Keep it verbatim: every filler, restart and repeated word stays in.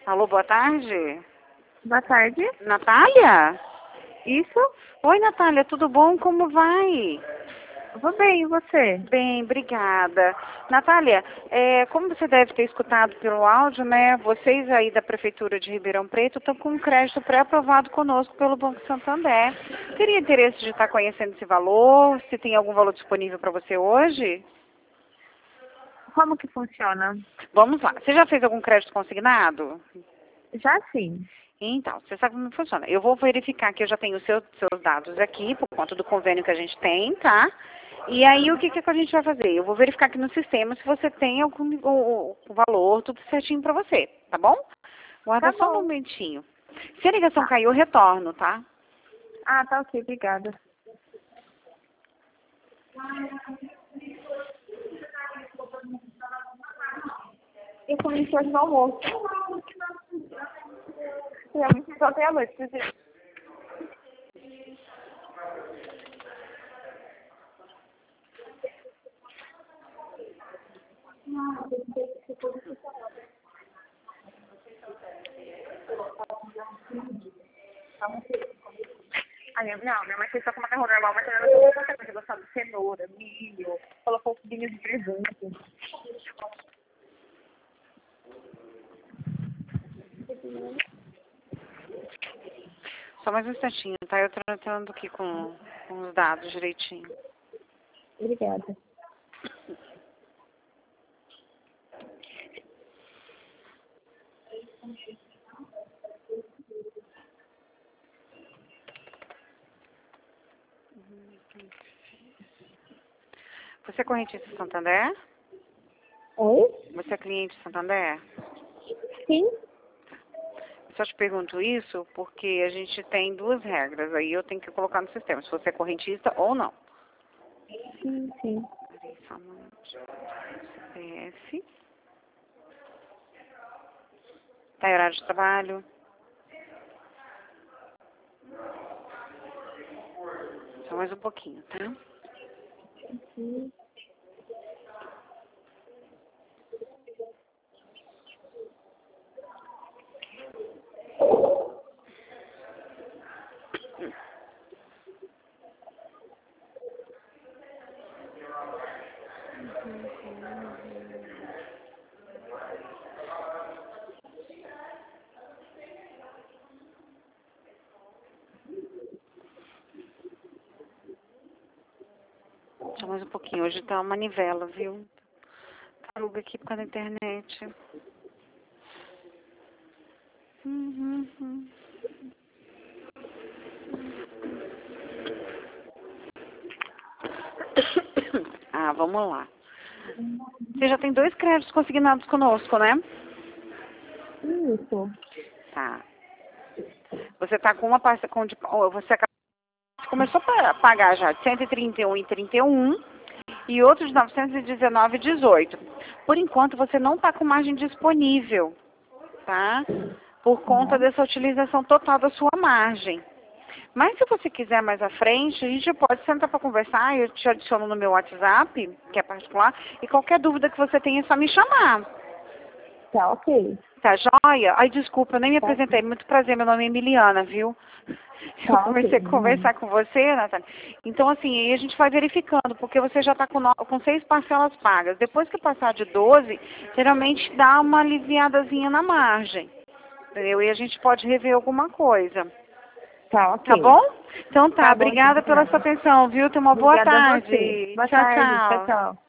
Alô, boa tarde. Boa tarde. Natália? Isso? Oi, Natália, tudo bom? Como vai? Vou bem, e você? Bem, obrigada. Natália, é, como você deve ter escutado pelo áudio, né? Vocês aí da Prefeitura de Ribeirão Preto estão com um crédito pré-aprovado conosco pelo Banco Santander. Teria interesse de estar conhecendo esse valor? Se tem algum valor disponível para você hoje? Como que funciona? Vamos lá. Você já fez algum crédito consignado? Já sim. Então, você sabe como funciona. Eu vou verificar que eu já tenho os seus, seus dados aqui, por conta do convênio que a gente tem, tá? E aí, o que, que a gente vai fazer? Eu vou verificar aqui no sistema se você tem algum o, o valor, tudo certinho pra você, tá bom? Guarda Tá só um bom. momentinho. Se a ligação Tá. cair, eu retorno, tá? Ah, tá ok, obrigada. Eu comi hoje no almoço. Realmente só tem a noite, quer dizer. Ah, minha, não, minha mãe fez só com macarrão normal, mas ela não colocou tanta coisa, sabe? Cenoura, milho, colocou cubinhos de presunto. Só mais um instantinho, tá? Eu tô tratando aqui com, com os dados direitinho. Obrigada. Você é correntista Santander? Oi? Você é cliente Santander? Sim? Eu só te pergunto isso porque a gente tem duas regras, aí eu tenho que colocar no sistema, se você é correntista ou não. Sim, sim. Peraí, só um momento. C P F. Tá em horário de trabalho? Só mais um pouquinho, tá? Sim. Só mais um pouquinho. Hoje tá uma manivela, viu? Taruga aqui por causa da internet. Uhum, uhum. Ah, vamos lá. Você já tem dois créditos consignados conosco, né? Isso. Tá. Você tá com uma pasta com de, você acabou- começou a pagar já de cento e trinta e um e trinta e um e outro de novecentos e dezenove e dezoito. Por enquanto você não está com margem disponível, tá? Por conta Tá. dessa utilização total da sua margem. Mas se você quiser mais à frente, a gente pode sentar para conversar, eu te adiciono no meu WhatsApp, que é particular, e qualquer dúvida que você tenha é só me chamar. Tá ok. Tá joia? Ai, desculpa, eu nem me Tá, apresentei. Muito prazer, meu nome é Emiliana, viu? Eu tá ok. comecei a conversar com você, Natália. Então, assim, aí a gente vai verificando, porque você já está com, no- com seis parcelas pagas. Depois que passar de doze, geralmente dá uma aliviadazinha na margem. Entendeu? E a gente pode rever alguma coisa. Tá Tá ok. bom? Então tá, Tá bom, então, obrigada pela sua obrigada. atenção, viu? Tenha uma boa Obrigada a você. tarde. Boa Tchau, tarde. Tchau, tchau. tchau.